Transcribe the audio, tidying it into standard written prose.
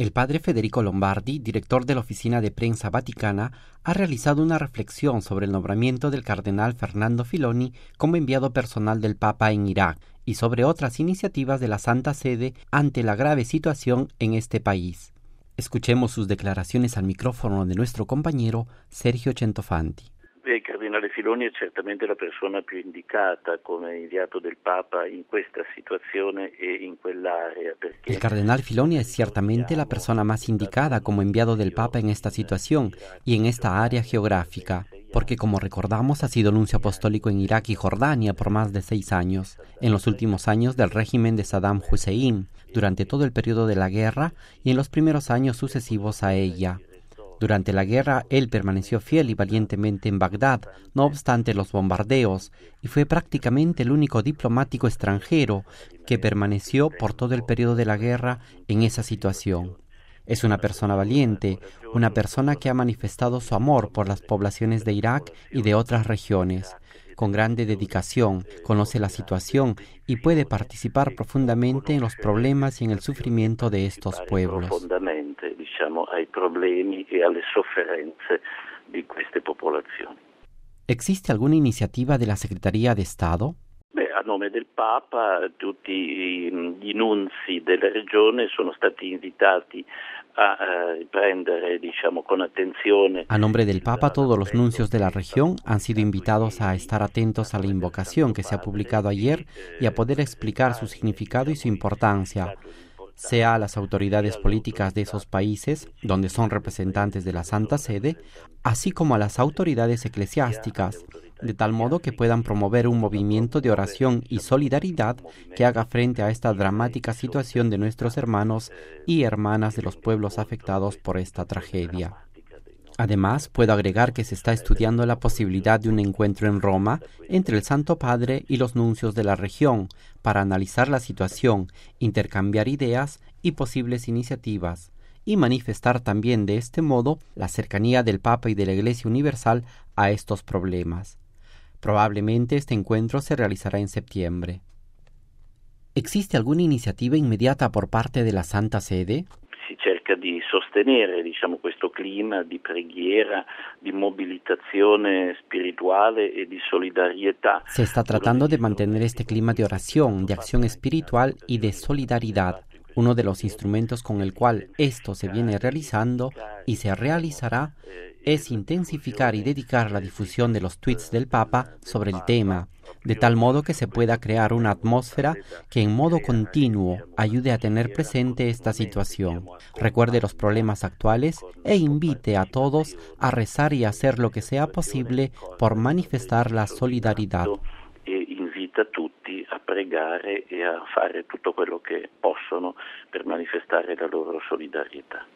El padre Federico Lombardi, director de la Oficina de Prensa Vaticana, ha realizado una reflexión sobre el nombramiento del cardenal Fernando Filoni como enviado personal del Papa en Irak y sobre otras iniciativas de la Santa Sede ante la grave situación en este país. Escuchemos sus declaraciones al micrófono de nuestro compañero Sergio Centofanti. Il cardinale Filoni è certamente la persona più indicata come inviato del Papa in questa situazione e in quell'area. El cardenal Filoni es ciertamente la persona más indicada como enviado del Papa en esta situación y en esta área geográfica, porque como recordamos ha sido nuncio apostólico en Irak y Jordania por más de 6 años, en los últimos años del régimen de Saddam Hussein, durante todo el periodo de la guerra y en los primeros años sucesivos a ella. Durante la guerra, él permaneció fiel y valientemente en Bagdad, no obstante los bombardeos, y fue prácticamente el único diplomático extranjero que permaneció por todo el periodo de la guerra en esa situación. Es una persona valiente, una persona que ha manifestado su amor por las poblaciones de Irak y de otras regiones. Con grande dedicación, conoce la situación y puede participar profundamente en los problemas y en el sufrimiento de estos pueblos. Ai problemi e alle sofferenze di queste popolazioni. ¿Existe alguna iniciativa de la Secretaría de Estado? A nome del Papa tutti i nunzi della regione sono stati invitati a prendere, con attenzione. A nombre del Papa, todos los nuncios de la región han sido invitados a estar atentos a la invocación que se ha publicado ayer y a poder explicar su significado y su importancia, sea a las autoridades políticas de esos países, donde son representantes de la Santa Sede, así como a las autoridades eclesiásticas, de tal modo que puedan promover un movimiento de oración y solidaridad que haga frente a esta dramática situación de nuestros hermanos y hermanas de los pueblos afectados por esta tragedia. Además, puedo agregar que se está estudiando la posibilidad de un encuentro en Roma entre el Santo Padre y los nuncios de la región para analizar la situación, intercambiar ideas y posibles iniciativas, y manifestar también de este modo la cercanía del Papa y de la Iglesia Universal a estos problemas. Probablemente este encuentro se realizará en septiembre. ¿Existe alguna iniciativa inmediata por parte de la Santa Sede? Si cerca di sostenere, questo clima di preghiera, di mobilitazione spirituale e di solidarietà. Se está tratando de mantener este clima de oración, de acción espiritual y de solidaridad. Uno de los instrumentos con el cual esto se viene realizando y se realizará es intensificar y dedicar la difusión de los tweets del Papa sobre el tema, de tal modo que se pueda crear una atmósfera que en modo continuo ayude a tener presente esta situación, recuerde los problemas actuales e invite a todos a rezar y hacer lo que sea posible por manifestar la solidaridad. Invita tutti a pregare e a fare tutto quello che possono per manifestare la loro solidarietà.